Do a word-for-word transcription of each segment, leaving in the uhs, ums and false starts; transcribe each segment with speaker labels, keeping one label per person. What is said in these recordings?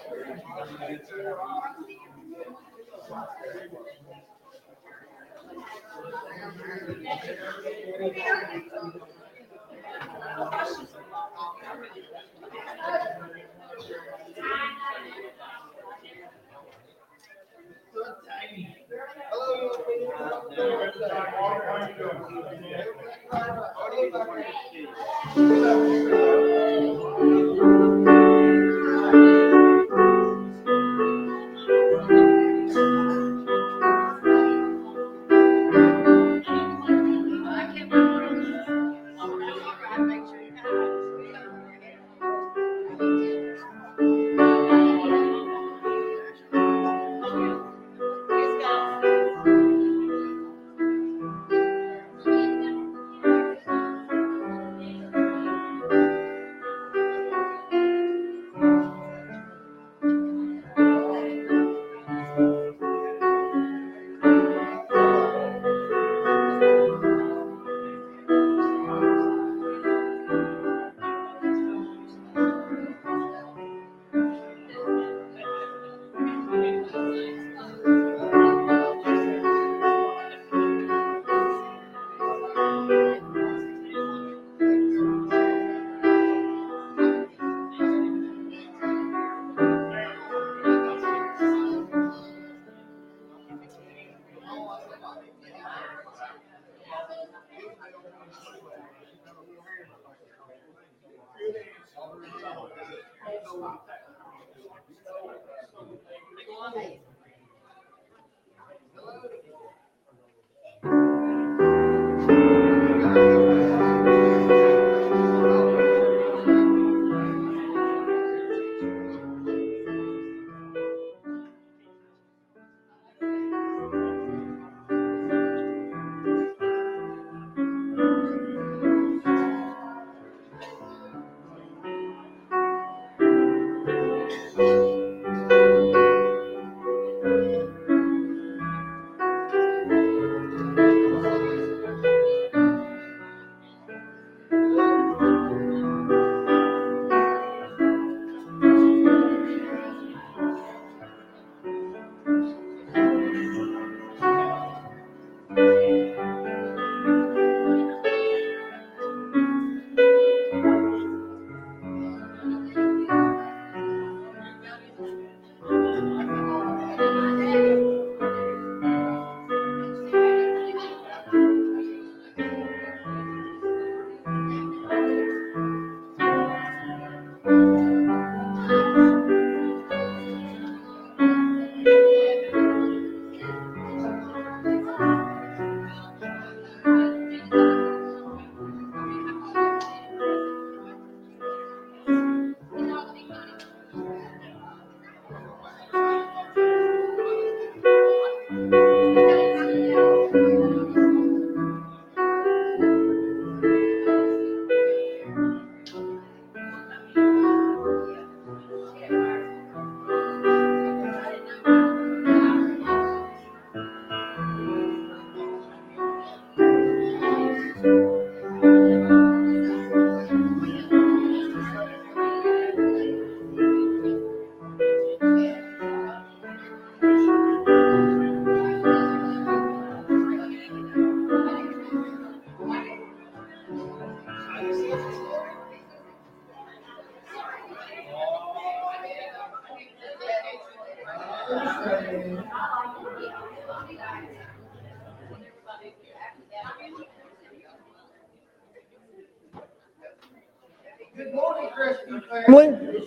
Speaker 1: Family,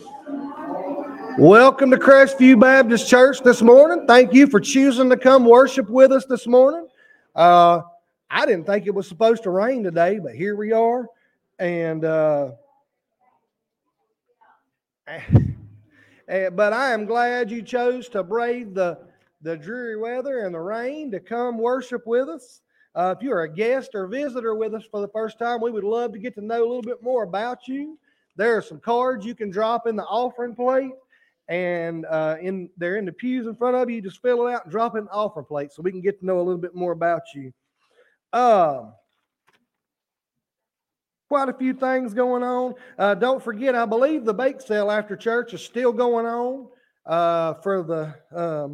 Speaker 1: welcome to Crestview Baptist Church this morning. Thank you for choosing to come worship with us this morning. Uh, I didn't think it was supposed to rain today, but here we are. And uh, but I am glad you chose to brave the, the dreary weather and the rain to come worship with us. Uh, if you're a guest or visitor with us for the first time, we would love to get to know a little bit more about you. There are some cards you can drop in the offering plate, and uh, in they're in the pews in front of you. You just fill it out and drop it in the offering plate so we can get to know a little bit more about you. Um, quite a few things going on. Uh, don't forget, I believe the bake sale after church is still going on. uh, for the um,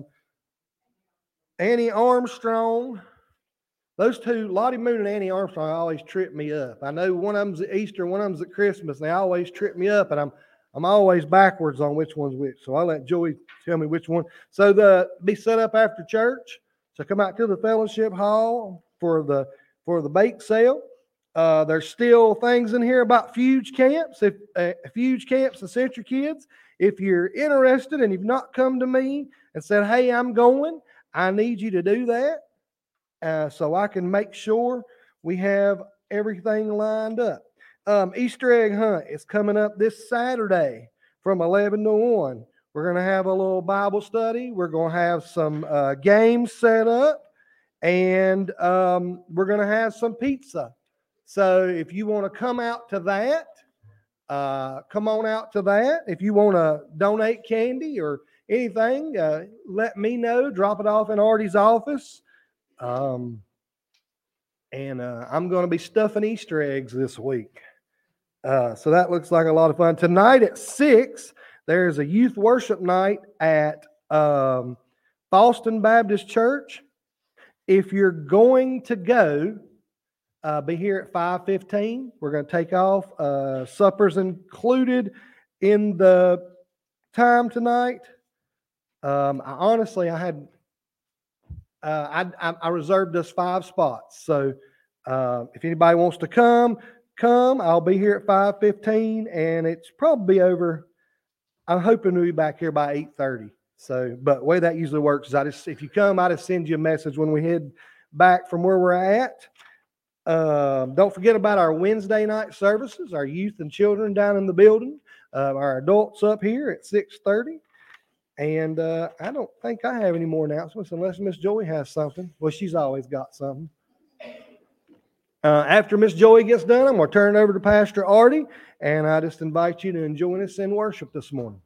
Speaker 1: Annie Armstrong. Those two, Lottie Moon and Annie Armstrong, always trip me up. I know one of them's at Easter, one of them's at Christmas, and they always trip me up, and I'm I'm always backwards on which one's which. So I'll let Joey tell me which one. So the be set up after church. So come out to the fellowship hall for the for the bake sale. Uh, there's still things in here about Fuge Camps. If uh, Fuge Camps and Century Kids, if you're interested and you've not come to me and said, "Hey, I'm going," I need you to do that. Uh, so I can make sure we have everything lined up. Um, Easter egg hunt is coming up this Saturday from eleven to one. We're going to have a little Bible study. We're going to have some uh, games set up, and um, we're going to have some pizza. So if you want to come out to that, uh, come on out to that. If you want to donate candy or anything, uh, let me know. Drop it off in Artie's office. Um, and uh, I'm going to be stuffing Easter eggs this week. Uh, so that looks like a lot of fun. Tonight at six, there's a youth worship night at um, Boston Baptist Church. If you're going to go, uh, be here at five fifteen. We're going to take off. Uh, supper's included in the time tonight. Um, I, honestly, I had... Uh, I, I, I reserved us five spots. So uh, if anybody wants to come, come. I'll be here at five fifteen, and it's probably over. I'm hoping to be back here by eight thirty. So, but the way that usually works is I just, if you come, I just send you a message when we head back from where we're at. Um, don't forget about our Wednesday night services, our youth and children down in the building, uh, our adults up here at six thirty. And uh, I don't think I have any more announcements unless Miss Joey has something. Well, she's always got something. Uh, after Miss Joey gets done, I'm going to turn it over to Pastor Artie, and I just invite you to join us in worship this morning.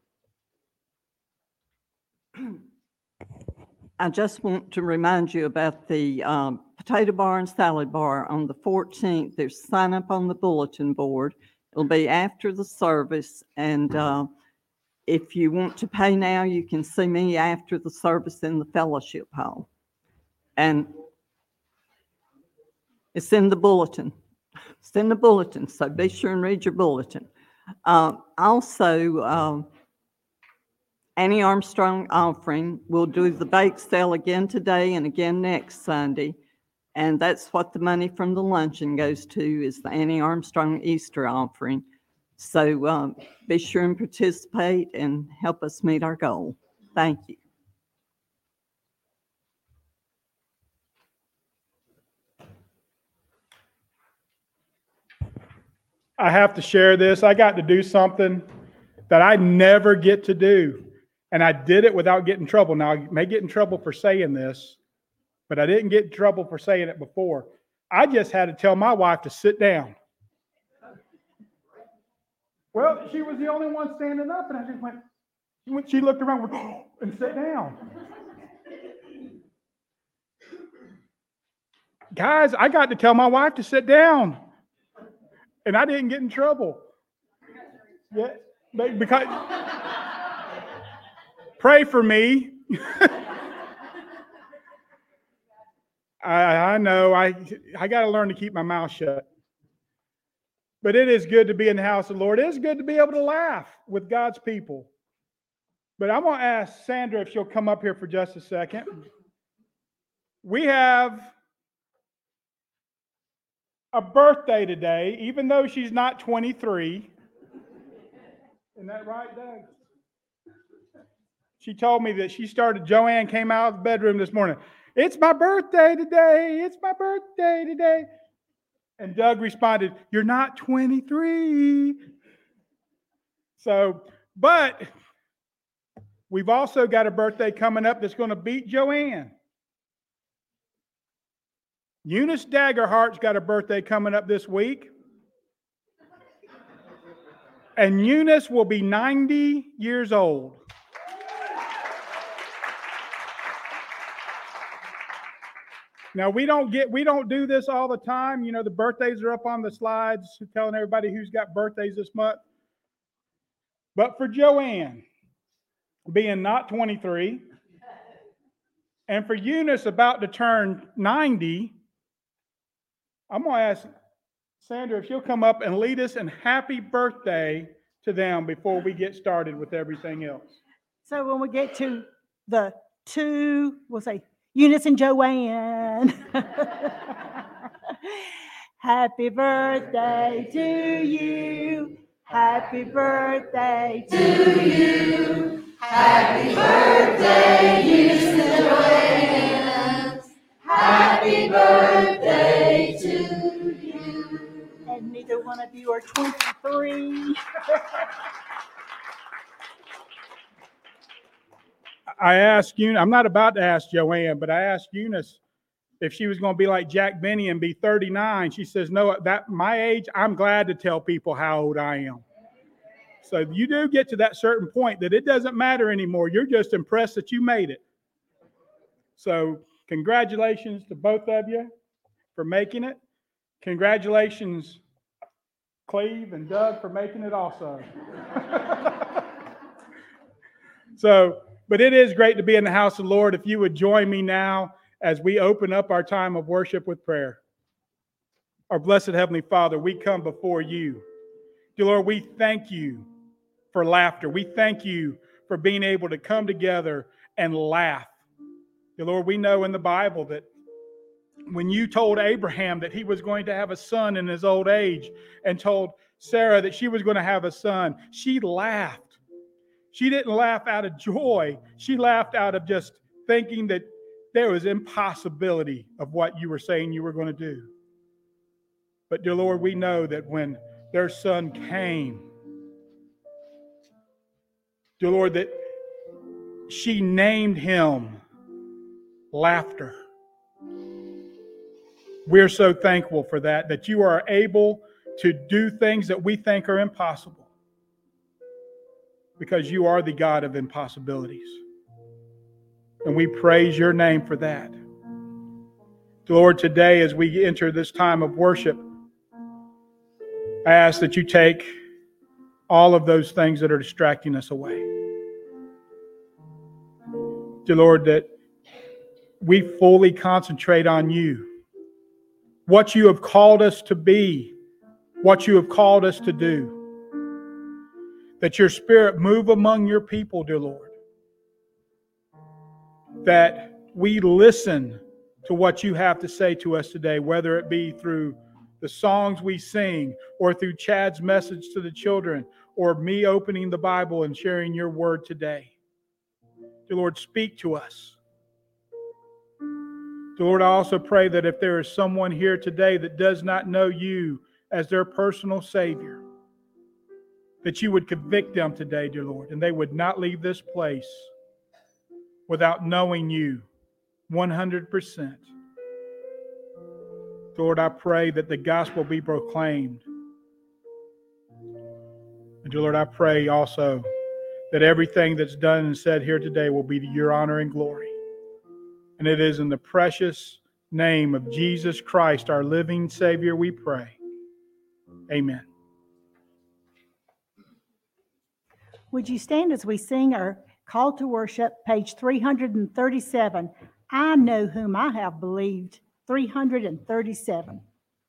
Speaker 2: I just want to remind you about the um, potato bar and salad bar on the fourteenth. There's sign up on the bulletin board. It'll be after the service, and uh, if you want to pay now, you can see me after the service in the fellowship hall. And it's in the bulletin. It's in the bulletin, so be sure and read your bulletin. Uh, also, um, Annie Armstrong offering, we'll do the bake sale again today and again next Sunday. And that's what the money from the luncheon goes to, is the Annie Armstrong Easter offering. So um, be sure and participate and help us meet our goal. Thank you.
Speaker 3: I have to share this. I got to do something that I never get to do. And I did it without getting in trouble. Now, I may get in trouble for saying this, but I didn't get in trouble for saying it before. I just had to tell my wife to sit down. Well, she was the only one standing up, and I just went, she looked around and sat down. Guys, I got to tell my wife to sit down, and I didn't get in trouble. Yeah, because pray for me. I, I know I I got to learn to keep my mouth shut. But it is good to be in the house of the Lord. It is good to be able to laugh with God's people. But I'm going to ask Sandra if she'll come up here for just a second. We have a birthday today, even though she's not twenty-three. Isn't that right, Doug? She told me that she started, Joanne came out of the bedroom this morning. It's my birthday today. It's my birthday today. And Doug responded, you're not twenty-three. So, but we've also got a birthday coming up that's going to beat Joanne. Eunice Daggerhart's got a birthday coming up this week. And Eunice will be ninety years old. Now, we don't get, we don't do this all the time. You know, the birthdays are up on the slides telling everybody who's got birthdays this month. But for Joanne, being not twenty-three. And for Eunice about to turn ninety, I'm going to ask Sandra if she'll come up and lead us in happy birthday to them before we get started with everything else.
Speaker 4: So when we get to the two, we'll say Eunice and Joanne. Happy birthday to you. Happy birthday to you. Happy birthday, Eunice and Joanne. Happy birthday to you. And neither one of you are twenty-three.
Speaker 3: I asked Eunice, I'm not about to ask Joanne, but I asked Eunice if she was going to be like Jack Benny and be thirty-nine. She says, no, that my age, I'm glad to tell people how old I am. So you do get to that certain point that it doesn't matter anymore. You're just impressed that you made it. So congratulations to both of you for making it. Congratulations, Cleve and Doug, for making it also. So, but it is great to be in the house of the Lord. If you would join me now as we open up our time of worship with prayer. Our blessed Heavenly Father, we come before you. Dear Lord, we thank you for laughter. We thank you for being able to come together and laugh. Dear Lord, we know in the Bible that when you told Abraham that he was going to have a son in his old age and told Sarah that she was going to have a son, she laughed. She didn't laugh out of joy. She laughed out of just thinking that there was impossibility of what you were saying you were going to do. But dear Lord, we know that when their son came, dear Lord, that she named him Laughter. We're so thankful for that, that you are able to do things that we think are impossible. Because you are the God of impossibilities. And we praise your name for that. Lord, today as we enter this time of worship, I ask that you take all of those things that are distracting us away. Dear Lord, that we fully concentrate on you. What you have called us to be. What you have called us to do. That your Spirit move among your people, dear Lord. That we listen to what you have to say to us today, whether it be through the songs we sing, or through Chad's message to the children, or me opening the Bible and sharing your word today. Dear Lord, speak to us. Dear Lord, I also pray that if there is someone here today that does not know you as their personal Savior, that you would convict them today, dear Lord, and they would not leave this place without knowing you one hundred percent. Lord, I pray that the gospel be proclaimed. And dear Lord, I pray also that everything that's done and said here today will be to your honor and glory. And it is in the precious name of Jesus Christ, our living Savior, we pray. Amen.
Speaker 4: Would you stand as we sing our call to worship, page three hundred thirty-seven. I know whom I have believed, three hundred thirty-seven.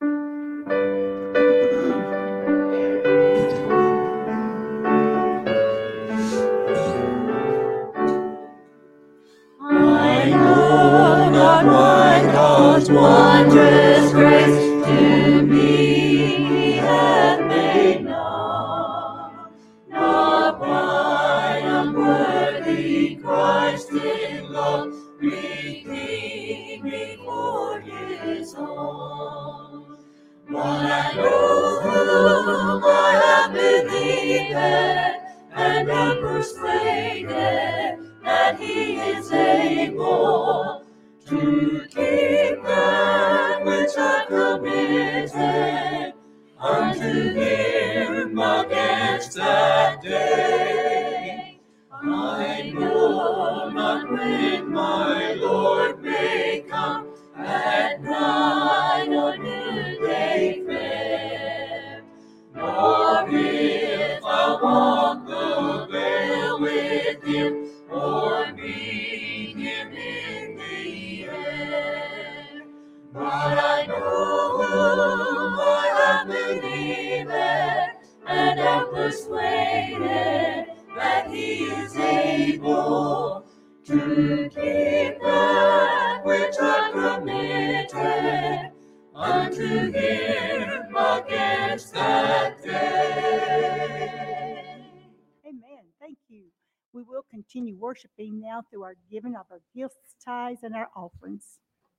Speaker 5: I know not why God's wondrous grace to me hath made known, not why unworthy Christ in love redeemed me for his own. But I know whom I have believed and am persuaded that he is able to keep that which I committed unto him against that day. I know not when my Lord may come at night or noonday fair, nor if I walk the vale with him able to keep that which I committed unto him against that day.
Speaker 4: Amen. Thank you. We will continue worshiping now through our giving of our gifts, tithes, and our offerings.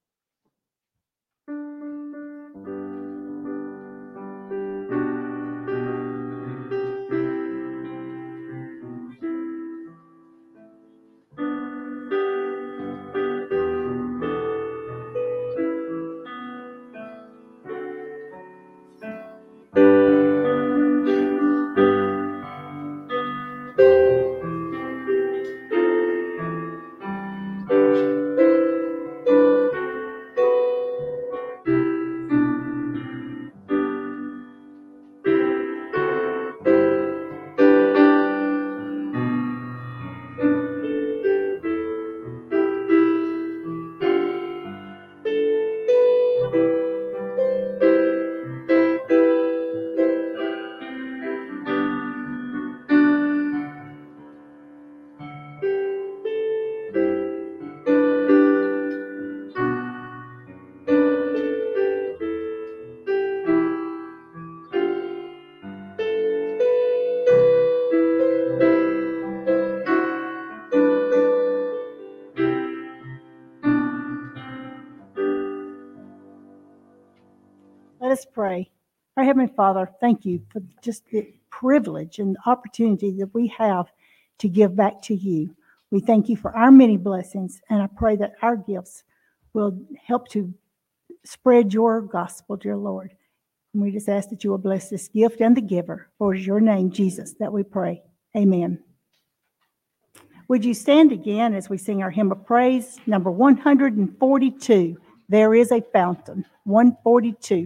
Speaker 4: Let us pray. Our Heavenly Father, thank you for just the privilege and the opportunity that we have to give back to you. We thank you for our many blessings, and I pray that our gifts will help to spread your gospel, dear Lord. And we just ask that you will bless this gift and the giver. For it is your name, Jesus, that we pray. Amen. Would you stand again as we sing our hymn of praise, number one hundred forty-two, There is a Fountain, one forty-two.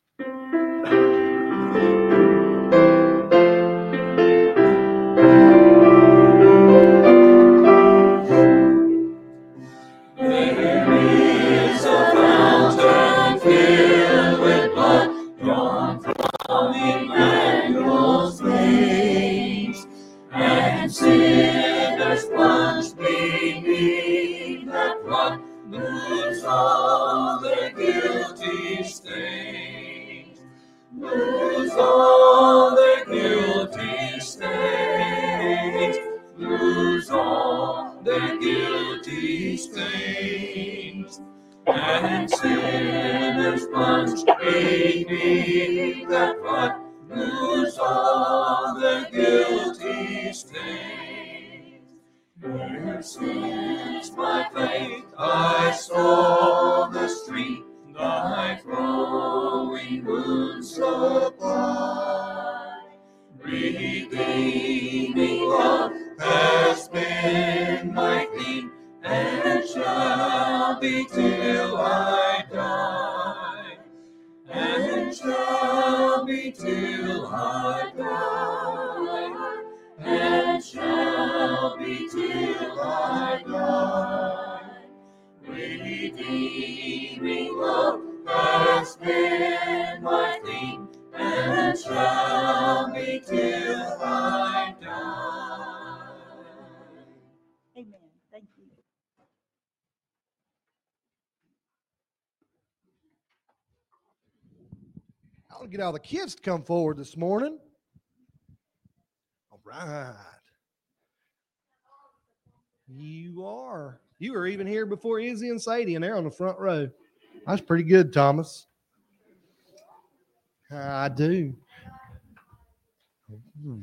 Speaker 5: Lose all their guilty stains. Lose all their guilty stains. Lose all their guilty stains. And sinners plunged beneath that flood. Lose all their guilty stains. There since my faith I saw the stream, thy flowing wounds supply. Redeeming love has been my theme, and shall be till I die. And shall be till I die. And shall be till I die. Redeeming love has been my theme, and shall be till I die.
Speaker 4: Amen. Thank you.
Speaker 1: I want to get all the kids to come forward this morning. All right. You are. You were even here before Izzy and Sadie, and they're on the front row. That's pretty good, Thomas. I do. Hmm.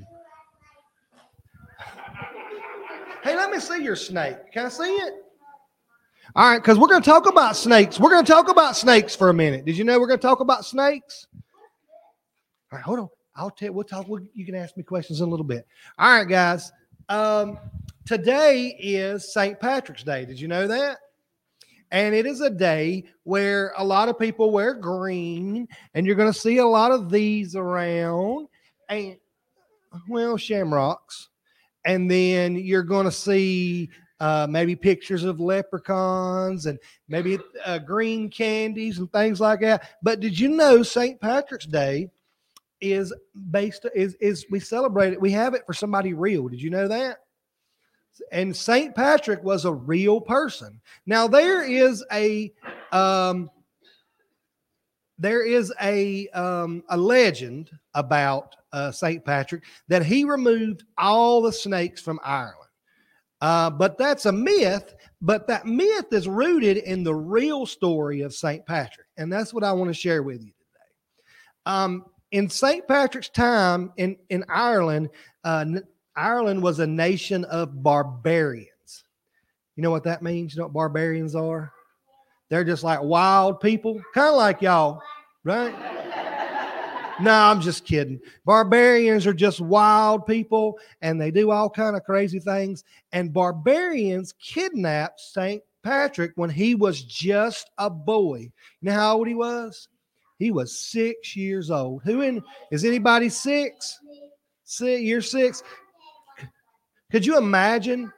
Speaker 1: Hey, let me see your snake. Can I see it? All right, because we're going to talk about snakes. We're going to talk about snakes for a minute. Did you know we're going to talk about snakes? All right, hold on. I'll tell you. We'll talk. We'll, you can ask me questions in a little bit. All right, guys. Um, today is Saint Patrick's Day. Did you know that? And it is a day where a lot of people wear green, and you're going to see a lot of these around, and well, shamrocks. And then you're going to see uh, maybe pictures of leprechauns and maybe uh, green candies and things like that. But did you know Saint Patrick's Day is based is is we celebrate it. We have it for somebody real. Did you know that? And Saint Patrick was a real person. Now there is a um, there is a um, a legend about uh, Saint Patrick that he removed all the snakes from Ireland. Uh, but that's a myth. But that myth is rooted in the real story of Saint Patrick, and that's what I want to share with you today. Um, in Saint Patrick's time in in Ireland, uh, Ireland was a nation of barbarians. You know what that means? You know what barbarians are? They're just like wild people, kind of like y'all, right? No, I'm just kidding. Barbarians are just wild people, and they do all kind of crazy things. And barbarians kidnapped Saint Patrick when he was just a boy. You know how old he was? He was six years old. Who in is anybody six? Six, you're six. Could you imagine?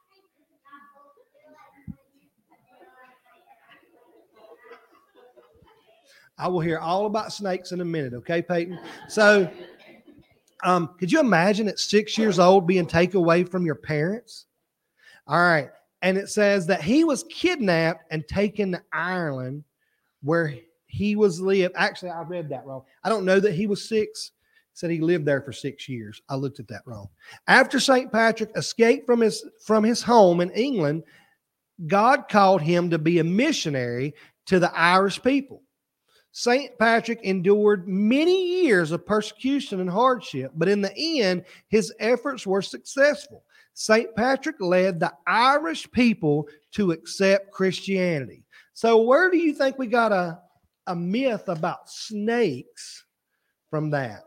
Speaker 1: I will hear all about snakes in a minute, okay, Peyton? So, um, could you imagine at six years old being taken away from your parents? All right. And it says that he was kidnapped and taken to Ireland where he was lived. Actually, I read that wrong. I don't know that he was six. It said he lived there for six years. I looked at that wrong. After Saint Patrick escaped from his, from his home in England, God called him to be a missionary to the Irish people. Saint Patrick endured many years of persecution and hardship, but in the end, his efforts were successful. Saint Patrick led the Irish people to accept Christianity. So where do you think we got a, a myth about snakes from that?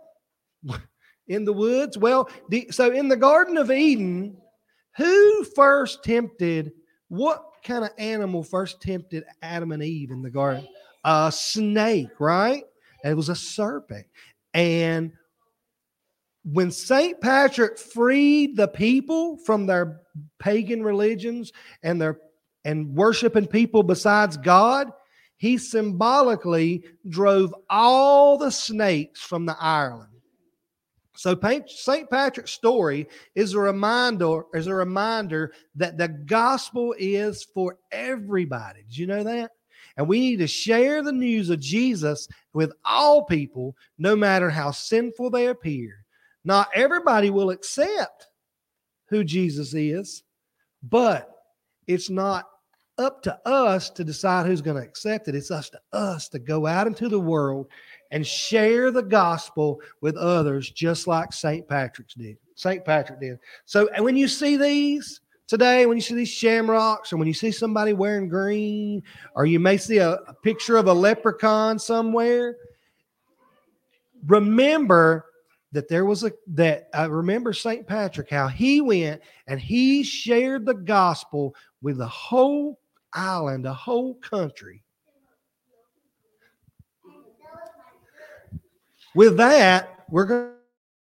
Speaker 1: In the woods? Well, the, so in the Garden of Eden, who first tempted, what kind of animal first tempted Adam and Eve in the garden? A snake, right? It was a serpent. And when Saint Patrick freed the people from their pagan religions and their and worshiping people besides God, he symbolically drove all the snakes from the Ireland. So Saint Patrick's story is a reminder, is a reminder that the gospel is for everybody. Did you know that? And we need to share the news of Jesus with all people, no matter how sinful they appear. Not everybody will accept who Jesus is, but it's not up to us to decide who's going to accept it. It's us to us to go out into the world and share the gospel with others, just like Saint Patrick's did. Saint Patrick did. So, and when you see these today, when you see these shamrocks, or when you see somebody wearing green, or you may see a, a picture of a leprechaun somewhere, remember that there was a that I uh, remember Saint Patrick, how he went and he shared the gospel with the whole island, the whole country. With that, we're going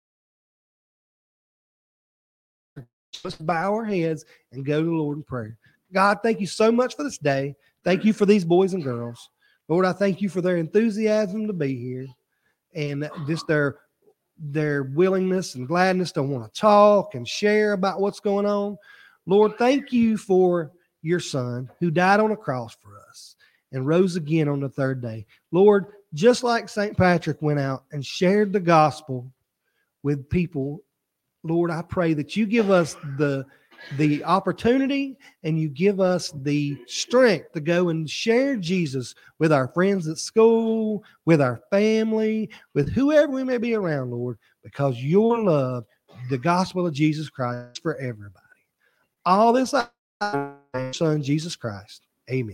Speaker 1: to let's bow our heads and go to the Lord in prayer. God, thank you so much for this day. Thank you for these boys and girls. Lord, I thank you for their enthusiasm to be here and just their their willingness and gladness to want to talk and share about what's going on. Lord, thank you for your son who died on a cross for us and rose again on the third day. Lord, just like Saint Patrick went out and shared the gospel with people, Lord, I pray that you give us the, the opportunity and you give us the strength to go and share Jesus with our friends at school, with our family, with whoever we may be around, Lord, because your love, the gospel of Jesus Christ for everybody. All this I ask in your Son, Jesus Christ. Amen.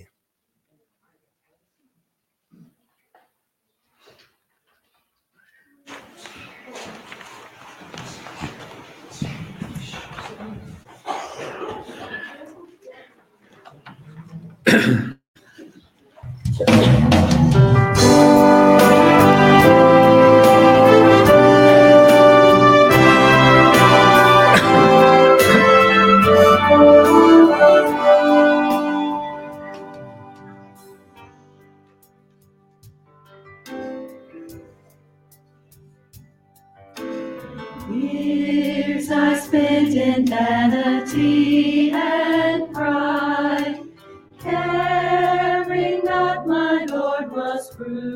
Speaker 5: Years I spent in vanity, mercy and pride, caring that my Lord was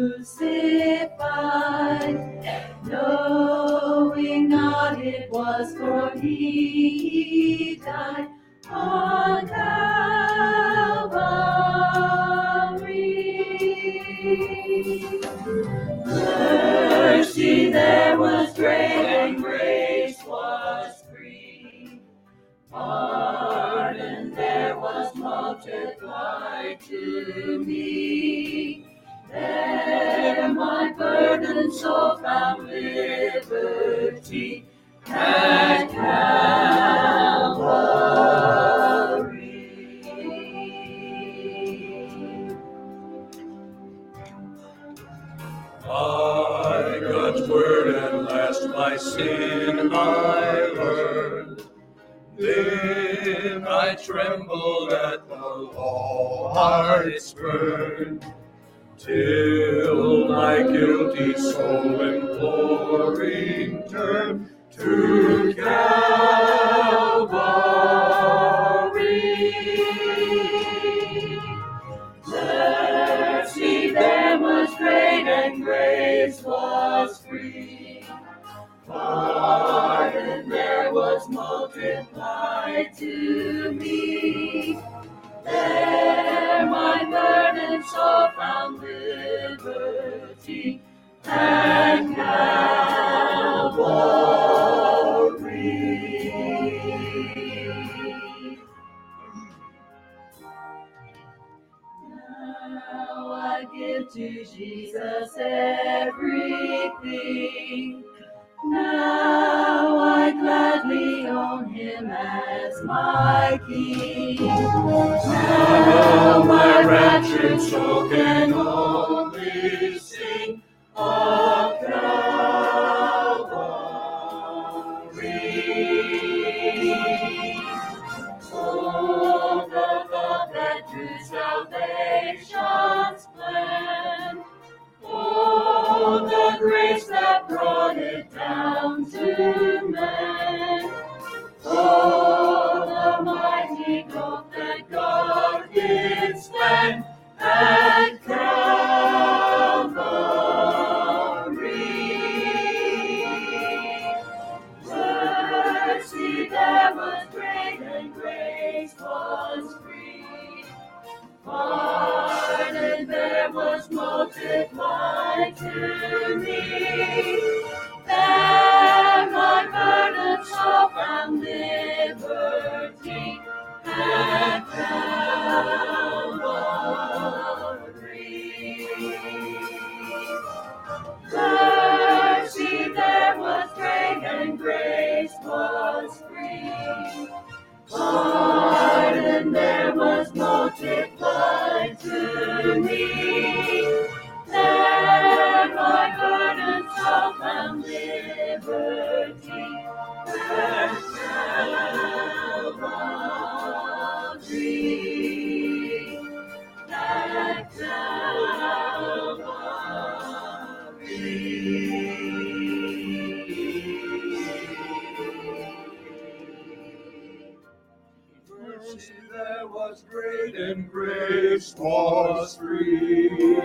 Speaker 5: crucified, knowing not it was for me he died on Calvary. Mercy there was great and grace was free. Pardon there was multiplied to me. There my burdened soul found liberty at Calvary.
Speaker 6: By God's word at last my sin I learned. Then I trembled at the law hearts burned, till my guilty soul imploring turned to Calvary. Mercy there was great and grace was free. Pardon there was multiplied to me. There my burdened soul found liberty at Calvary. Now I give to Jesus everything. Now I gladly own him as my King. Now my raptured soul can only sing of Calvary. Oh, the thought that through salvation's plan, oh, the grace that brought it down to man. Oh, the mighty gulf that God did stand at Calvary. Mercy there was great and grace was free. Pardon there was multiplied to me. There my burdened soul found liberty at Calvary. Mercy there was great and grace was free. Pardon there was multiplied to me. There my burdened soul found liberty at Calvary. At Mercy there was great and grace was free.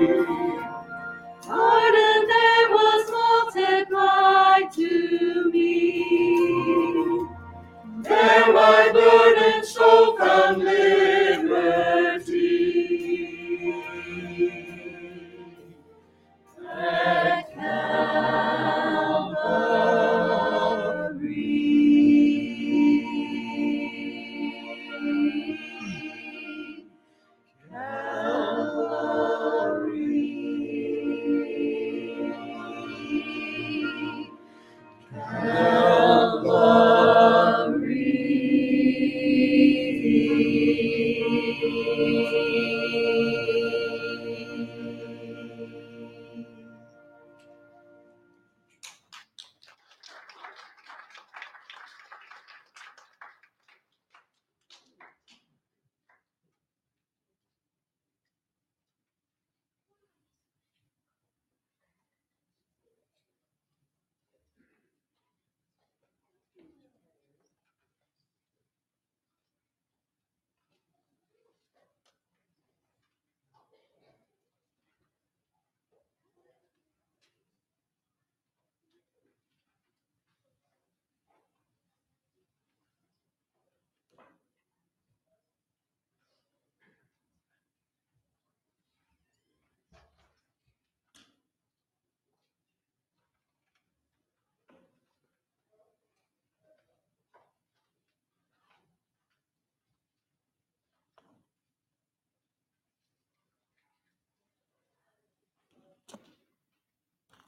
Speaker 5: Pardon there was multiplied to me. There my burdened soul found liberty at Calvary. Calvary.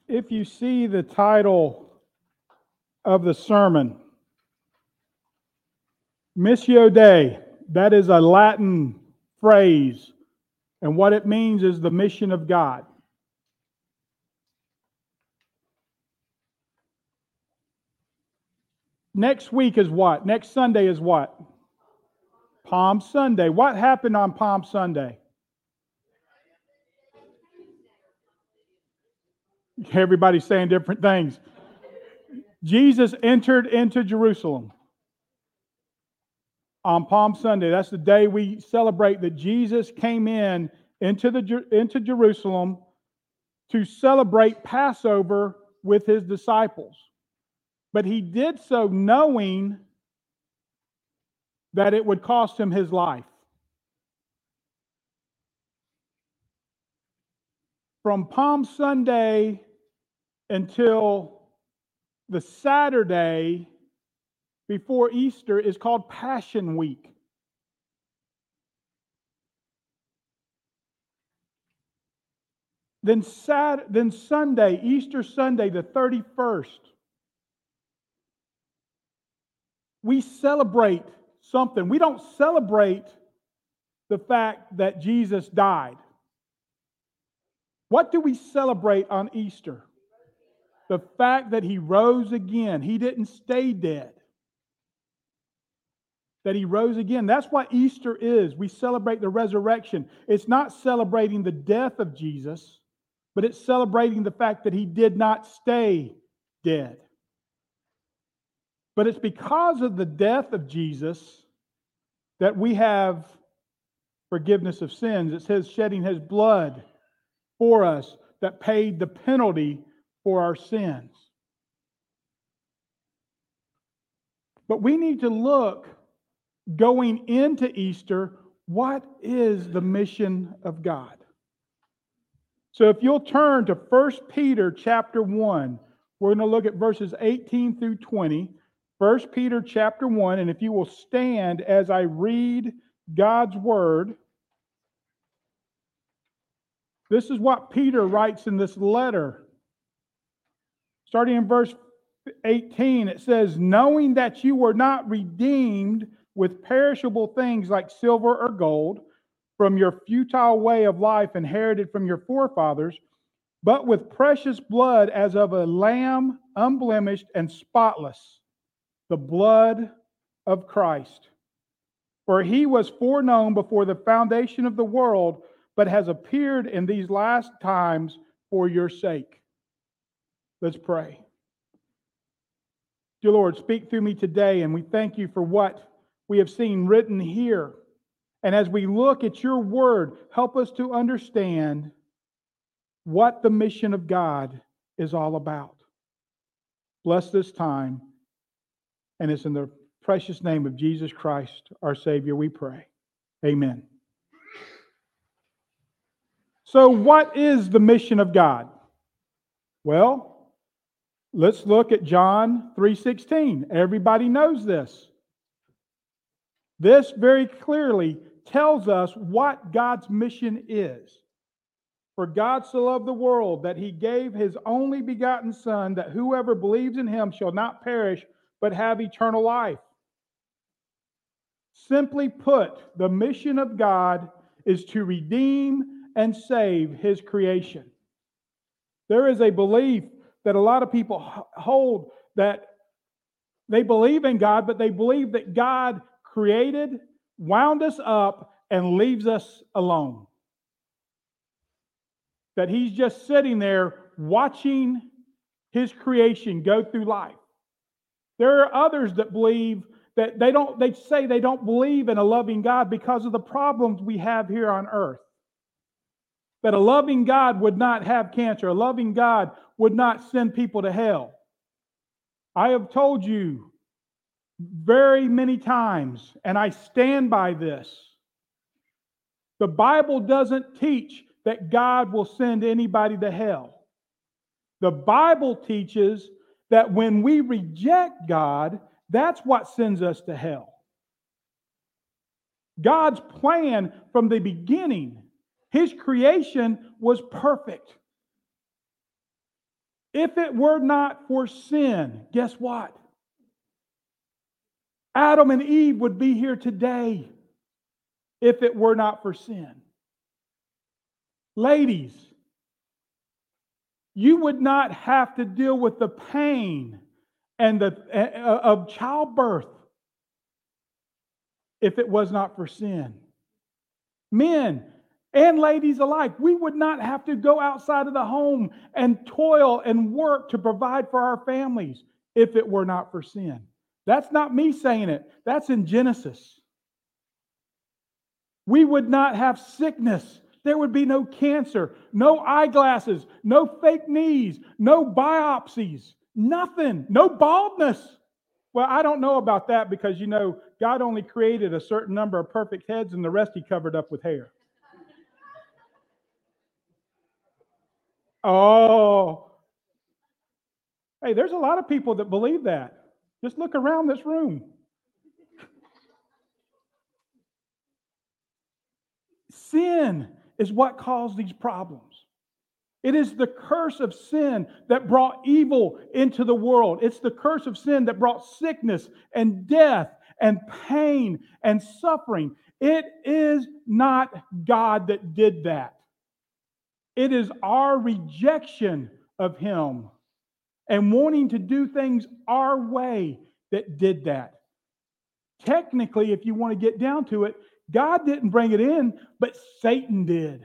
Speaker 3: If you see the title of the sermon, Missio Dei, that is a Latin phrase, and what it means is the mission of God. Next week is what? Next Sunday is what? Palm Sunday. What happened on Palm Sunday? Everybody's saying different things. Jesus entered into Jerusalem on Palm Sunday. That's the day we celebrate that Jesus came in into the into Jerusalem to celebrate Passover with his disciples. But he did so knowing that it would cost him his life. From Palm Sunday until the Saturday before Easter is called Passion Week. Then, Sat- then Sunday, Easter Sunday, the thirty-first, we celebrate something. We don't celebrate the fact that Jesus died. What do we celebrate on Easter? The fact that he rose again. He didn't stay dead. That he rose again. That's what Easter is. We celebrate the resurrection. It's not celebrating the death of Jesus, but it's celebrating the fact that he did not stay dead. But it's because of the death of Jesus that we have forgiveness of sins. It says shedding his blood for us that paid the penalty for our sins. But we need to look, going into Easter, what is the mission of God? So if you'll turn to First Peter chapter one, we're going to look at verses eighteen through twenty. First Peter chapter one, and if you will stand as I read God's word. This is what Peter writes in this letter. Starting in verse eighteen, it says, knowing that you were not redeemed with perishable things like silver or gold from your futile way of life inherited from your forefathers, but with precious blood as of a lamb, unblemished and spotless, the blood of Christ. For he was foreknown before the foundation of the world, but has appeared in these last times for your sake. Let's pray. Dear Lord, speak through me today, and we thank you for what we have seen written here. And as we look at your word, help us to understand what the mission of God is all about. Bless this time, and it's in the precious name of Jesus Christ, our Savior, we pray. Amen. So what is the mission of God? Well, let's look at John three sixteen. Everybody knows this. This very clearly tells us what God's mission is. For God so loved the world that he gave his only begotten Son, that whoever believes in him shall not perish, but have eternal life. Simply put, the mission of God is to redeem and save his creation. There is a belief that a lot of people hold that they believe in God, but they believe that God created, wound us up, and leaves us alone. That he's just sitting there watching his creation go through life. There are others that believe that they don't, they say they don't believe in a loving God because of the problems we have here on earth. That a loving God would not have cancer. A loving God would not send people to hell. I have told you very many times, and I stand by this. The Bible doesn't teach that God will send anybody to hell. The Bible teaches that when we reject God, that's what sends us to hell. God's plan from the beginning, his creation was perfect. If it were not for sin, guess what? Adam and Eve would be here today if it were not for sin. Ladies, you would not have to deal with the pain and the uh, of childbirth if it was not for sin. Men and ladies alike, we would not have to go outside of the home and toil and work to provide for our families if it were not for sin. That's not me saying it. That's in Genesis. We would not have sickness. There would be no cancer, no eyeglasses, no fake knees, no biopsies, nothing, no baldness. Well, I don't know about that because, you know, God only created a certain number of perfect heads and the rest he covered up with hair. Oh. Hey, there's a lot of people that believe that. Just look around this room. Sin is what caused these problems. It is the curse of sin that brought evil into the world. It's the curse of sin that brought sickness and death and pain and suffering. It is not God that did that. It is our rejection of him and wanting to do things our way that did that. Technically, if you want to get down to it, God didn't bring it in, but Satan did.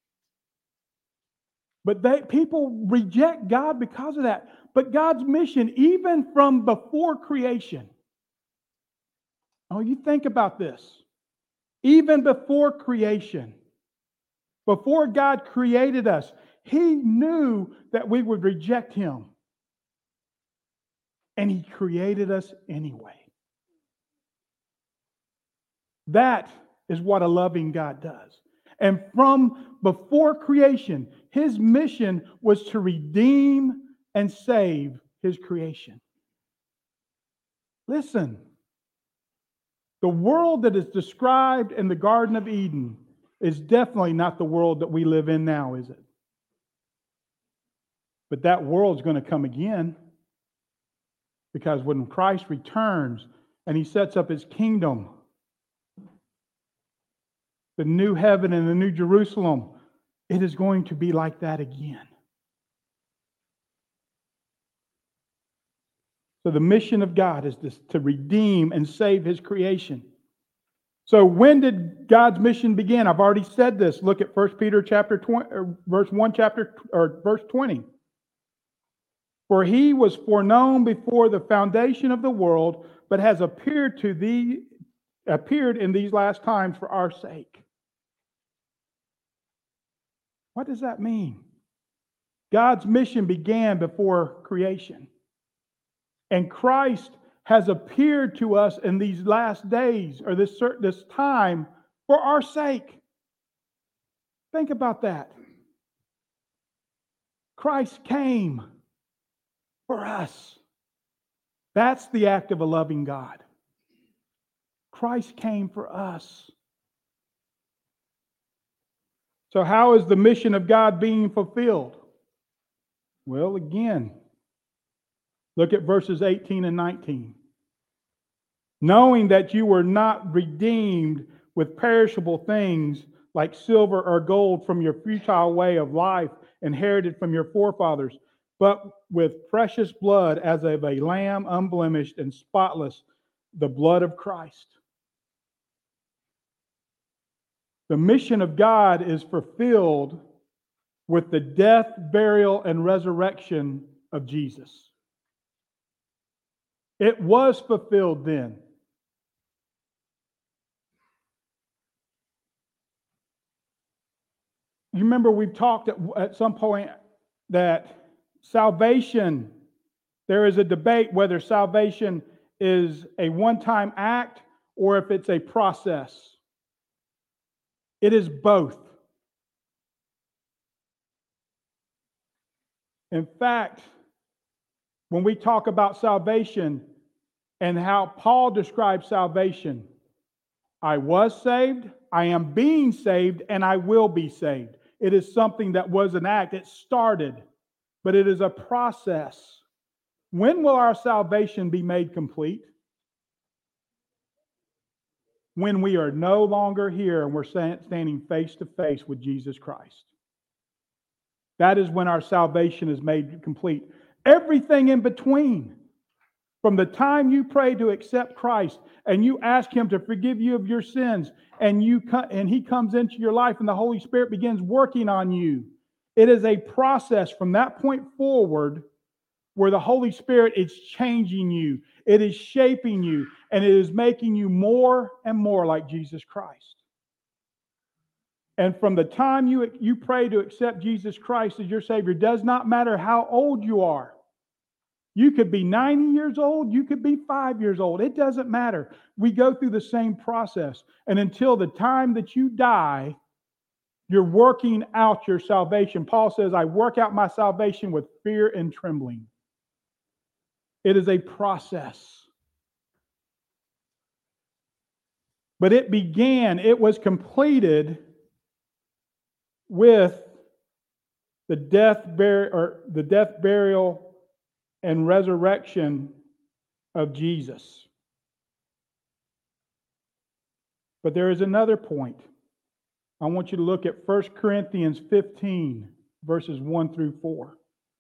Speaker 3: But they, people reject God because of that. But God's mission, even from before creation. Oh, you think about this. Even before creation, before God created us, he knew that we would reject him. And he created us anyway. That is what a loving God does. And from before creation, his mission was to redeem and save his creation. Listen, the world that is described in the Garden of Eden is definitely not the world that we live in now, is it? But that world's going to come again. Because when Christ returns and he sets up his kingdom, the new heaven and the new Jerusalem, it is going to be like that again. So the mission of God is this, to redeem and save his creation. So when did God's mission begin? I've already said this. Look at First Peter chapter twenty, or verse one, chapter or verse twenty. For he was foreknown before the foundation of the world, but has appeared to thee, appeared in these last times for our sake. What does that mean? God's mission began before creation. And Christ has appeared to us in these last days, or this, this time, for our sake. Think about that. Christ came for us. That's the act of a loving God. Christ came for us. So how is the mission of God being fulfilled? Well, again, look at verses eighteen and nineteen. Knowing that you were not redeemed with perishable things like silver or gold from your futile way of life inherited from your forefathers, but with precious blood as of a lamb unblemished and spotless, the blood of Christ. The mission of God is fulfilled with the death, burial, and resurrection of Jesus. It was fulfilled then. You remember we've talked at, at some point that salvation, there is a debate whether salvation is a one-time act or if it's a process. It is both. In fact, when we talk about salvation and how Paul describes salvation, I was saved, I am being saved, and I will be saved. It is something that was an act. It started but it is a process. When will our salvation be made complete? When we are no longer here and we're standing face to face with Jesus Christ. That is when our salvation is made complete. Everything in between, from the time you pray to accept Christ and you ask Him to forgive you of your sins, and you and He comes into your life and the Holy Spirit begins working on you, it is a process from that point forward where the Holy Spirit is changing you, it is shaping you, and it is making you more and more like Jesus Christ. And from the time you, you pray to accept Jesus Christ as your Savior, does not matter how old you are. You could be ninety years old, you could be five years old. It doesn't matter. We go through the same process. And until the time that you die, you're working out your salvation. Paul says, I work out my salvation with fear and trembling. It is a process. But it began, it was completed with the death, bur- or the death, burial, and resurrection of Jesus. But there is another point. I want you to look at First Corinthians fifteen, verses one through four.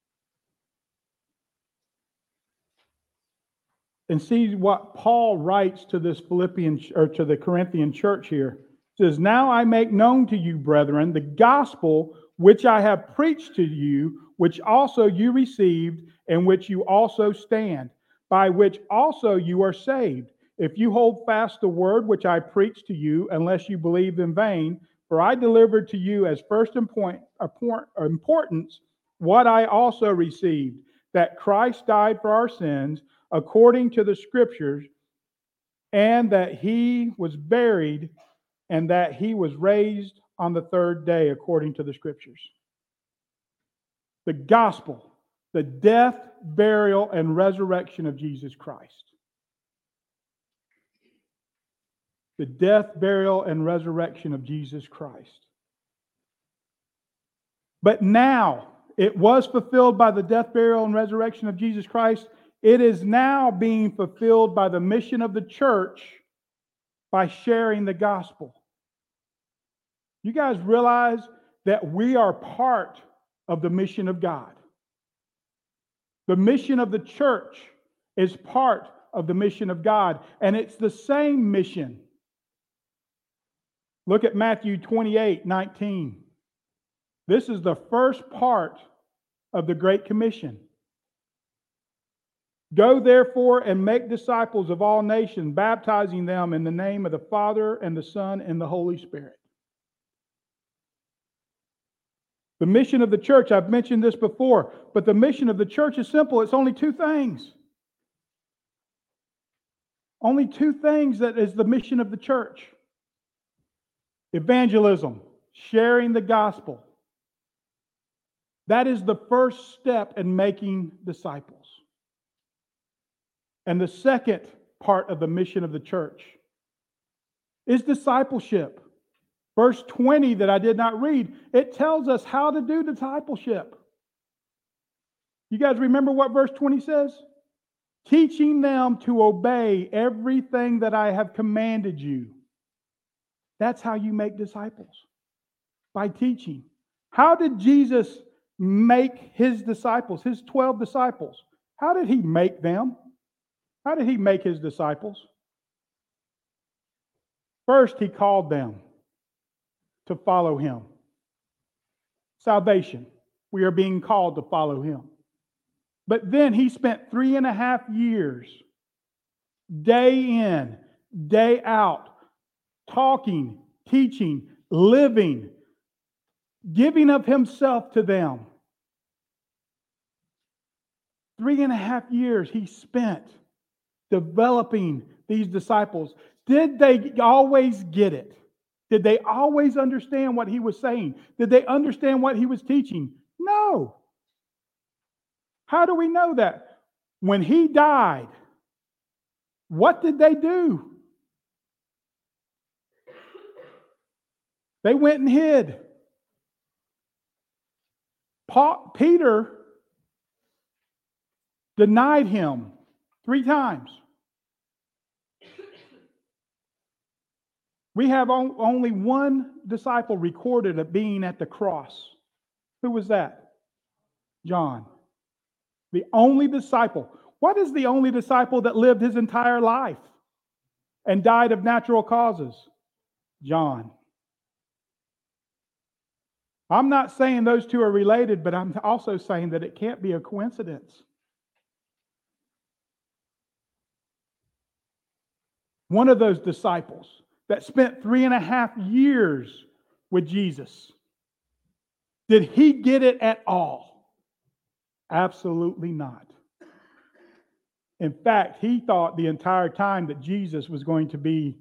Speaker 3: And see what Paul writes to this Philippian, or to the Corinthian church here. It says, now I make known to you, brethren, the gospel which I have preached to you, which also you received, and which you also stand, by which also you are saved, if you hold fast the word which I preached to you, unless you believed in vain. For I delivered to you as first importance what I also received, that Christ died for our sins, according to the Scriptures, and that He was buried, and that He was raised on the third day, according to the Scriptures. The gospel, the death, burial, and resurrection of Jesus Christ. The death, burial, and resurrection of Jesus Christ. But now, it was fulfilled by the death, burial, and resurrection of Jesus Christ. It is now being fulfilled by the mission of the church by sharing the gospel. You guys realize that we are part of the mission of God. The mission of the church is part of the mission of God, and it's the same mission. Look at Matthew twenty-eight nineteen. This is the first part of the Great Commission. Go therefore and make disciples of all nations, baptizing them in the name of the Father and the Son and the Holy Spirit. The mission of the church, I've mentioned this before, but the mission of the church is simple. It's only two things. Only two things that is the mission of the church. Evangelism, sharing the gospel. That is the first step in making disciples. And the second part of the mission of the church is discipleship. Verse twenty that I did not read, it tells us how to do discipleship. You guys remember what verse twenty says? Teaching them to obey everything that I have commanded you. That's how you make disciples. By teaching. How did Jesus make his disciples, his twelve disciples? How did he make them? How did he make his disciples? First, he called them to follow him. Salvation. We are being called to follow him. But then he spent three and a half years, day in, day out, talking, teaching, living, giving of himself to them. Three and a half years he spent developing these disciples. Did they always get it? Did they always understand what he was saying? Did they understand what he was teaching? No. How do we know that? When he died, what did they do? They went and hid. Paul, Peter denied him three times. We have on- only one disciple recorded of being at the cross. Who was that? John. The only disciple. What is the only disciple that lived his entire life and died of natural causes? John. I'm not saying those two are related, but I'm also saying that it can't be a coincidence. One of those disciples that spent three and a half years with Jesus, did he get it at all? Absolutely not. In fact, he thought the entire time that Jesus was going to be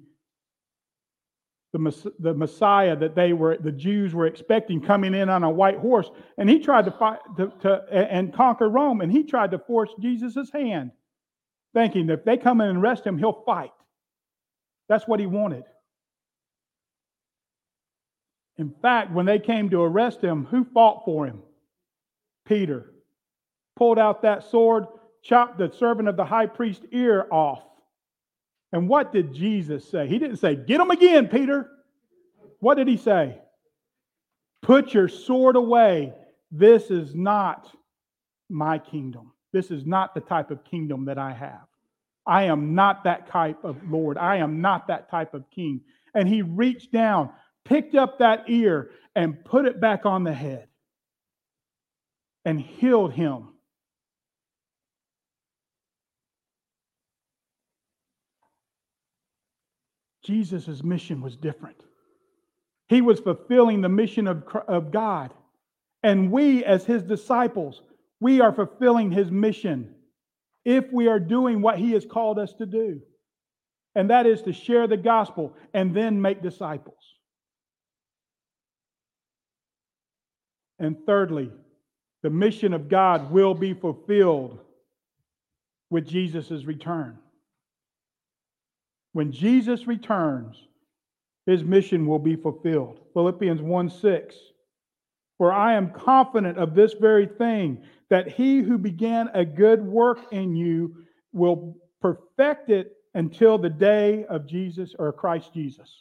Speaker 3: the, the Messiah that they were, the Jews were expecting, coming in on a white horse, and he tried to fight to, to and conquer Rome, and he tried to force Jesus' hand, thinking that if they come in and arrest him, he'll fight. That's what he wanted. In fact, when they came to arrest him, who fought for him? Peter. Pulled out that sword, chopped the servant of the high priest's ear off. And what did Jesus say? He didn't say, "Get him again, Peter." What did he say? "Put your sword away. This is not my kingdom. This is not the type of kingdom that I have. I am not that type of Lord. I am not that type of king." And he reached down, picked up that ear, and put it back on the head and healed him. Jesus' mission was different. He was fulfilling the mission of, of God. And we, as his disciples, we are fulfilling his mission if we are doing what he has called us to do. And that is to share the gospel and then make disciples. And thirdly, the mission of God will be fulfilled with Jesus' return. When Jesus returns, his mission will be fulfilled. Philippians one six. For I am confident of this very thing, that he who began a good work in you will perfect it until the day of Jesus or Christ Jesus.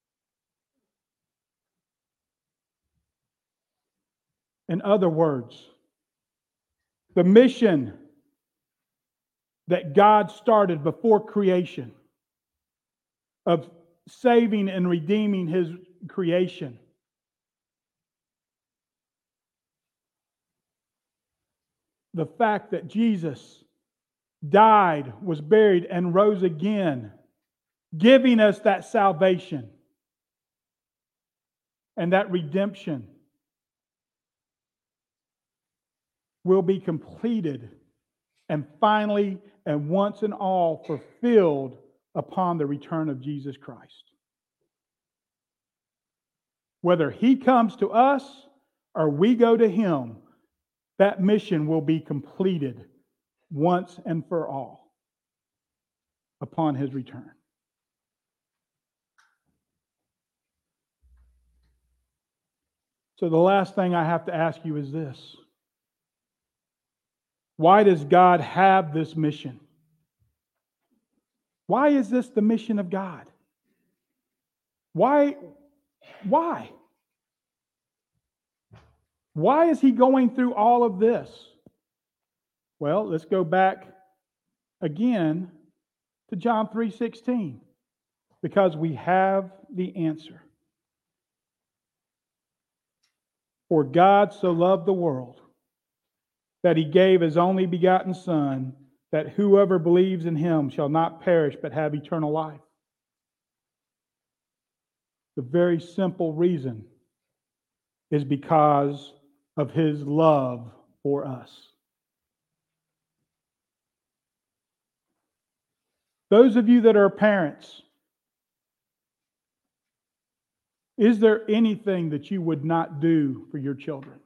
Speaker 3: In other words, the mission that God started before creation of saving and redeeming his creation, the fact that Jesus died, was buried, and rose again, giving us that salvation and that redemption, will be completed and finally and once and all fulfilled upon the return of Jesus Christ. Whether he comes to us or we go to him, that mission will be completed once and for all upon his return. So the last thing I have to ask you is this: why does God have this mission? Why is this the mission of God? Why? Why? Why is he going through all of this? Well, let's go back again to John three sixteen, because we have the answer. For God so loved the world that he gave his only begotten Son, that whoever believes in him shall not perish but have eternal life. The very simple reason is because of his love for us. Those of you that are parents, is there anything that you would not do for your children?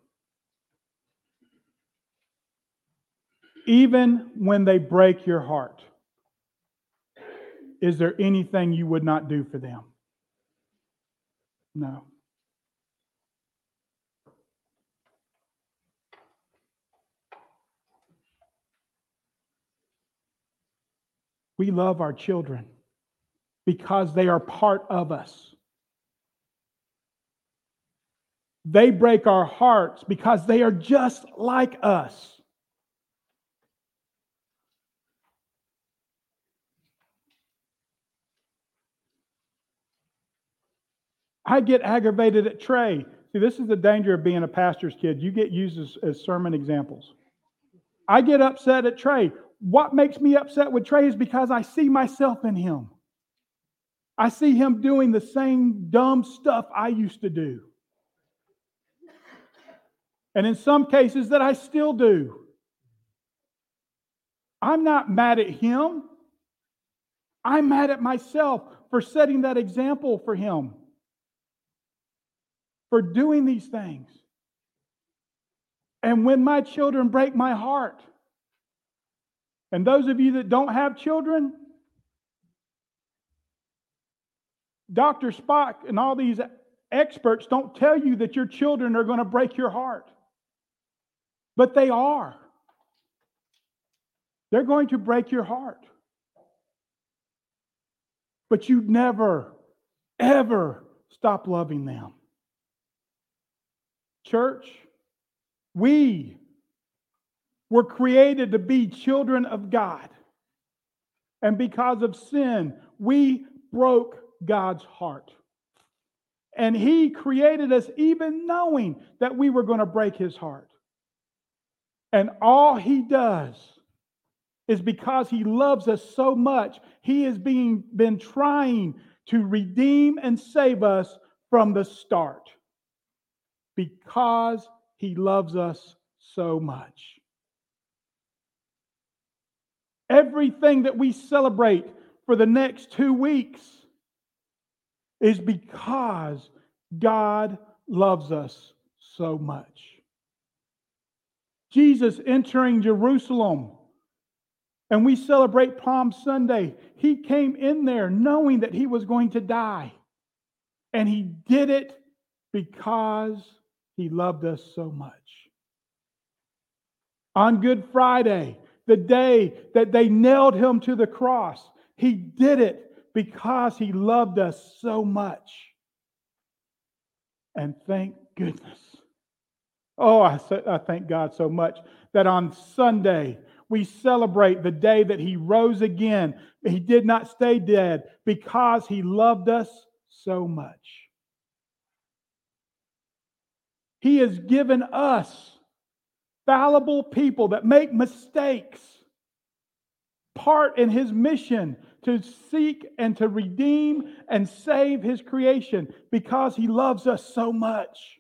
Speaker 3: Even when they break your heart, is there anything you would not do for them? No. We love our children because they are part of us. They break our hearts because they are just like us. I get aggravated at Trey. See, this is the danger of being a pastor's kid. You get used as, as sermon examples. I get upset at Trey. What makes me upset with Trey is because I see myself in him. I see him doing the same dumb stuff I used to do. And in some cases that I still do. I'm not mad at him. I'm mad at myself for setting that example for him. For doing these things. And when my children break my heart, and those of you that don't have children, Doctor Spock and all these experts don't tell you that your children are going to break your heart. But they are. They're going to break your heart. But you never, ever stop loving them. Church, we were created to be children of God. And because of sin, we broke God's heart. And He created us even knowing that we were going to break His heart. And all He does is because He loves us so much, He has been, been trying to redeem and save us from the start. Because He loves us so much. Everything that we celebrate for the next two weeks is because God loves us so much. Jesus entering Jerusalem, and we celebrate Palm Sunday. He came in there knowing that He was going to die. And He did it because He loved us so much. On Good Friday, the day that they nailed Him to the cross, He did it because He loved us so much. And thank goodness. Oh, I, I thank God so much that on Sunday we celebrate the day that He rose again. He did not stay dead because He loved us so much. He has given us fallible people that make mistakes part in His mission to seek and to redeem and save His creation because He loves us so much.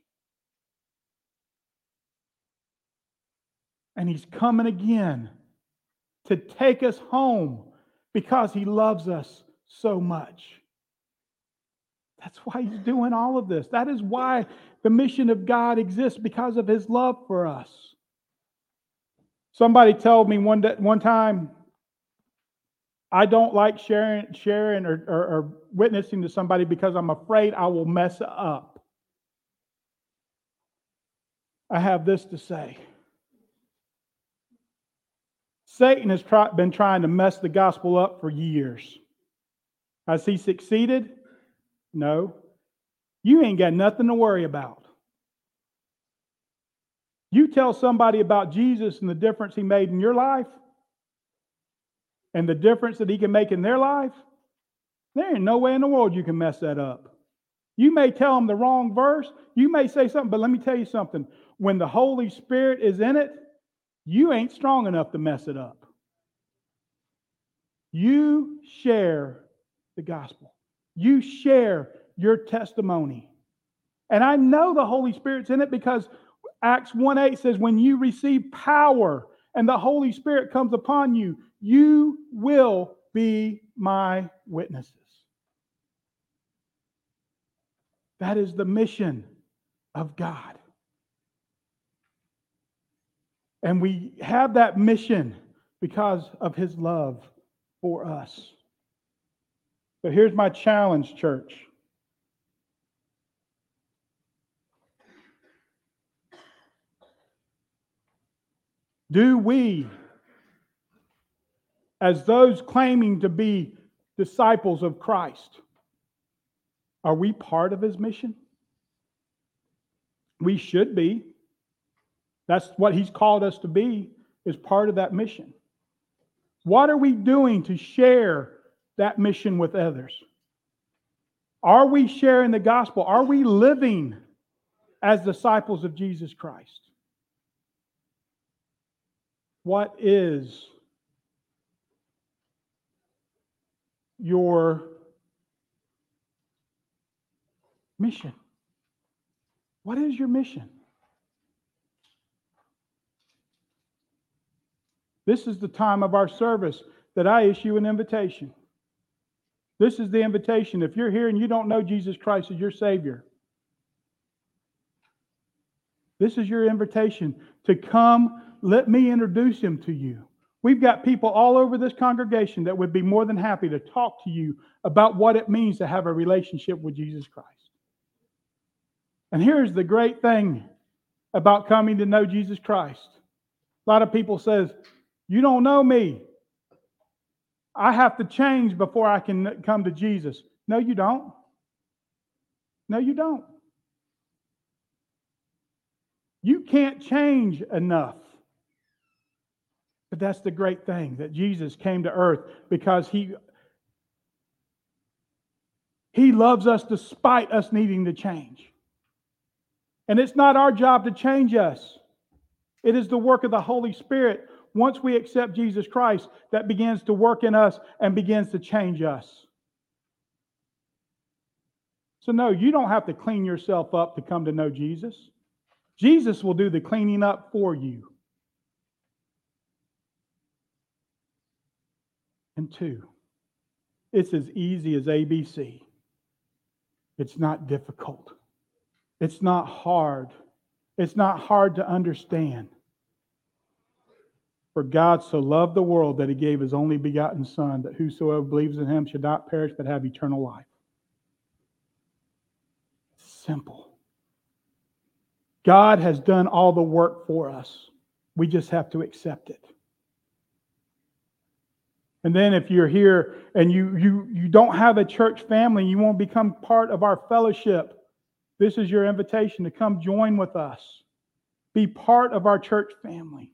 Speaker 3: And He's coming again to take us home because He loves us so much. That's why He's doing all of this. That is why the mission of God exists, because of His love for us. Somebody told me one day, one time, I don't like sharing, sharing or, or, or witnessing to somebody because I'm afraid I will mess up. I have this to say. Satan has try, been trying to mess the gospel up for years. Has he succeeded? No. You ain't got nothing to worry about. You tell somebody about Jesus and the difference He made in your life, and the difference that He can make in their life, there ain't no way in the world you can mess that up. You may tell them the wrong verse. You may say something, but let me tell you something. When the Holy Spirit is in it, you ain't strong enough to mess it up. You share the gospel. You share your testimony. And I know the Holy Spirit's in it because Acts one eight says, when you receive power and the Holy Spirit comes upon you, you will be my witnesses. That is the mission of God. And we have that mission because of His love for us. So here's my challenge, church. Do we, as those claiming to be disciples of Christ, are we part of his mission? We should be. That's what he's called us to be, is part of that mission. What are we doing to share that mission with others? Are we sharing the gospel? Are we living as disciples of Jesus Christ? What is your mission? What is your mission? This is the time of our service that I issue an invitation. This is the invitation. If you're here and you don't know Jesus Christ as your Savior, this is your invitation to come. Let me introduce him to you. We've got people all over this congregation that would be more than happy to talk to you about what it means to have a relationship with Jesus Christ. And here's the great thing about coming to know Jesus Christ. A lot of people says, you don't know me. I have to change before I can come to Jesus. No, you don't. No, you don't. You can't change enough. But that's the great thing, that Jesus came to earth because he, he loves us despite us needing to change. And it's not our job to change us. It is the work of the Holy Spirit, once we accept Jesus Christ, that begins to work in us and begins to change us. So no, you don't have to clean yourself up to come to know Jesus. Jesus will do the cleaning up for you. And two, it's as easy as A B C. It's not difficult. It's not hard. It's not hard to understand. For God so loved the world that he gave his only begotten Son, that whosoever believes in him should not perish but have eternal life. Simple. God has done all the work for us. We just have to accept it. And then if you're here and you, you, you don't have a church family, you won't become part of our fellowship, this is your invitation to come join with us. Be part of our church family.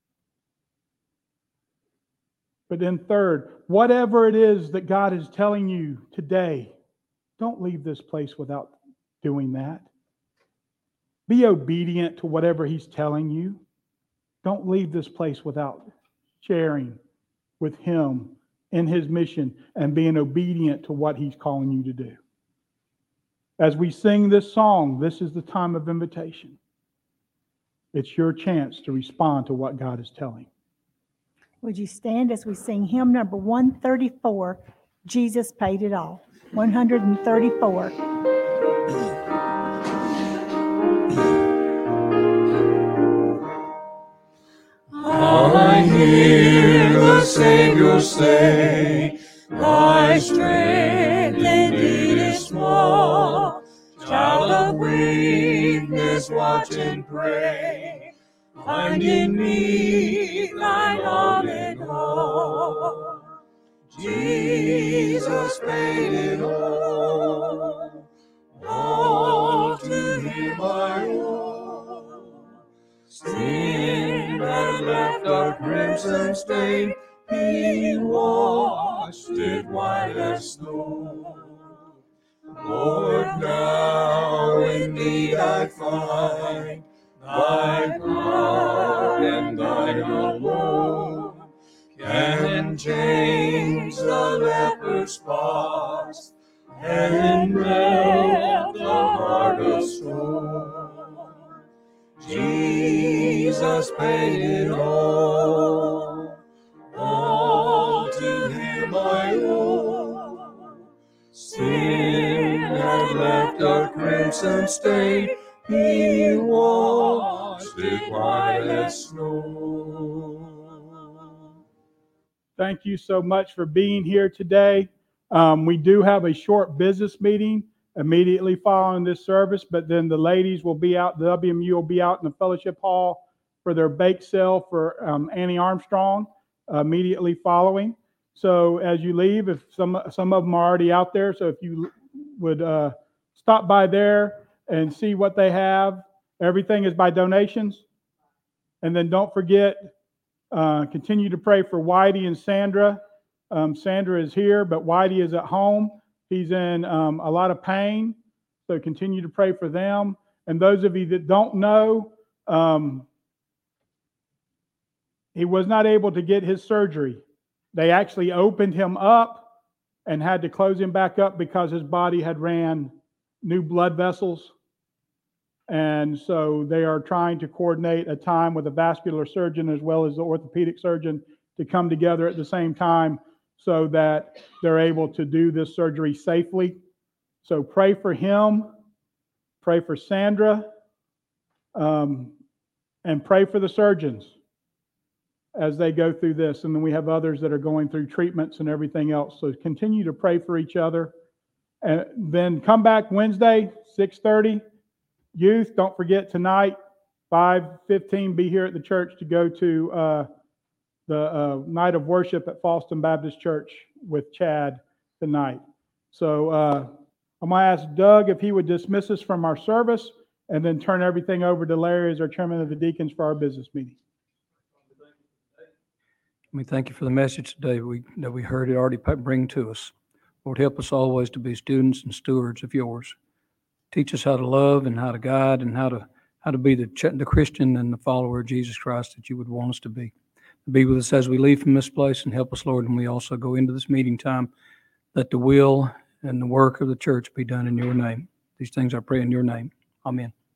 Speaker 3: But then third, whatever it is that God is telling you today, don't leave this place without doing that. Be obedient to whatever he's telling you. Don't leave this place without sharing with him in his mission and being obedient to what he's calling you to do. As we sing this song, this is the time of invitation. It's your chance to respond to what God is telling.
Speaker 4: Would you stand as we sing hymn number one thirty-four, Jesus Paid It All? one thirty-four.
Speaker 6: I hear the Savior say, thy strength indeed is small. Child of weakness, watch and pray. Find in me thine all in all. Jesus paid it all. All to him I owe. Sin had left a crimson stain. He washed it white as snow. Lord, now in thee I find thy power and thine alone can change the leper's spots and melt the heart of stone. Jesus paid it all. All to him I owe. Sin had left a crimson stain. He washed it white as snow.
Speaker 3: Thank you so much for being here today. Um, we do have a short business meeting immediately following this service, but then the ladies will be out, the W M U will be out in the fellowship hall for their bake sale for um, Annie Armstrong. immediately following. So as you leave, if some some of them are already out there, so if you would uh, stop by there and see what they have. Everything is by donations. And then don't forget, uh, continue to pray for Whitey and Sandra. Um, Sandra is here, but Whitey is at home. He's in um, a lot of pain, so continue to pray for them. And those of you that don't know, um, he was not able to get his surgery. They actually opened him up and had to close him back up because his body had ran new blood vessels. And so they are trying to coordinate a time with a vascular surgeon as well as the orthopedic surgeon to come together at the same time so that they're able to do this surgery safely. So pray for him, pray for Sandra, um, and pray for the surgeons as they go through this. And then we have others that are going through treatments and everything else. So continue to pray for each other. And then come back Wednesday, six thirty. Youth, don't forget tonight, five fifteen, be here at the church to go to uh, the uh, night of worship at Fallston Baptist Church with Chad tonight. So uh, I'm going to ask Doug if he would dismiss us from our service and then turn everything over to Larry as our chairman of the deacons for our business meeting.
Speaker 7: We thank you for the message today we, that we heard it already bring to us. Lord, help us always to be students and stewards of yours. Teach us how to love and how to guide and how to how to be the, the Christian and the follower of Jesus Christ that you would want us to be. Be with us as we leave from this place and help us, Lord, and we also go into this meeting time. Let the will and the work of the church be done in your name. These things I pray in your name. Amen.